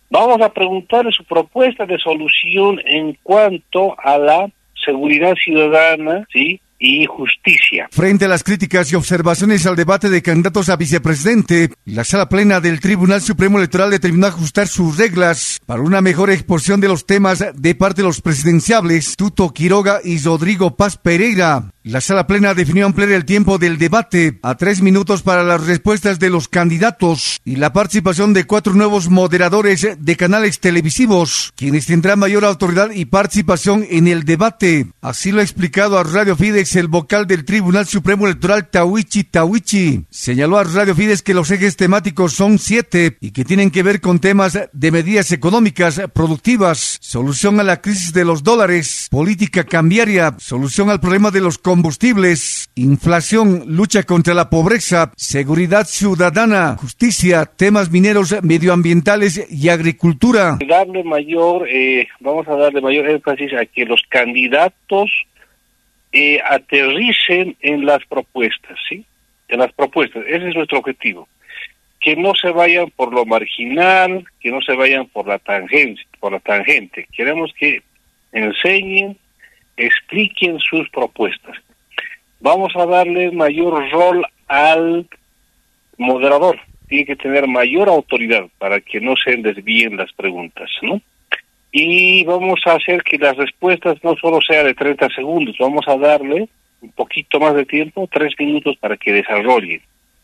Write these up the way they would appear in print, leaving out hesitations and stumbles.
Vamos a preguntarle su propuesta de solución en cuanto a la seguridad ciudadana, ¿sí?, y justicia. Frente a las críticas y observaciones al debate de candidatos a vicepresidente, la Sala Plena del Tribunal Supremo Electoral determinó ajustar sus reglas para una mejor exposición de los temas de parte de los presidenciables Tuto Quiroga y Rodrigo Paz Pereira. La Sala Plena definió ampliar el tiempo del debate a 3 minutos para las respuestas de los candidatos y la participación de 4 nuevos moderadores de canales televisivos, quienes tendrán mayor autoridad y participación en el debate. Así lo ha explicado a Radio Fides el vocal del Tribunal Supremo Electoral, Tawichi. Señaló a Radio Fides que los ejes temáticos son 7 y que tienen que ver con temas de medidas económicas, productivas, solución a la crisis de los dólares, política cambiaria, solución al problema de los combustibles, inflación, lucha contra la pobreza, seguridad ciudadana, justicia, temas mineros, medioambientales y agricultura. Vamos a darle mayor énfasis a que los candidatos aterricen en las propuestas, ¿sí? En las propuestas, ese es nuestro objetivo. Que no se vayan por lo marginal, que no se vayan por la tangente. Queremos que enseñen, expliquen sus propuestas. Vamos a darle mayor rol al moderador. Tiene que tener mayor autoridad para que no se desvíen las preguntas, ¿no? Y vamos a hacer que las respuestas no solo sean de 30 segundos, vamos a darle un poquito más de tiempo, 3 minutos para que desarrollen.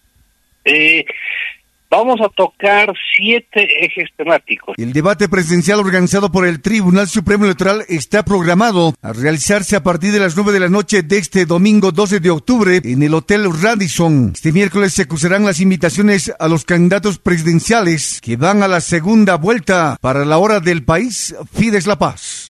Vamos a tocar 7 ejes temáticos. El debate presidencial organizado por el Tribunal Supremo Electoral está programado a realizarse a partir de las 9 de la noche de este domingo 12 de octubre en el Hotel Radisson. Este miércoles se cruzarán las invitaciones a los candidatos presidenciales que van a la segunda vuelta. Para la hora del país, Fides La Paz.